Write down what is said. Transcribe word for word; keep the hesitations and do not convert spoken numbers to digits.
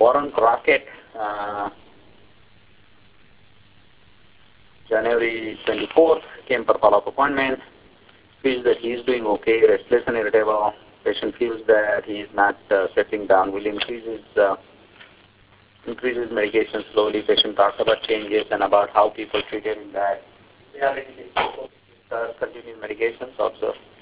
Warren Crockett, uh, January twenty-fourth, came for follow-up appointment. Feels that he is doing okay, restless and irritable. Patient feels that he is not uh, settling down. Will increase his, uh, increase his medication slowly. Patient talks about changes and about how people treated him that. Reality is uh, continue medications also.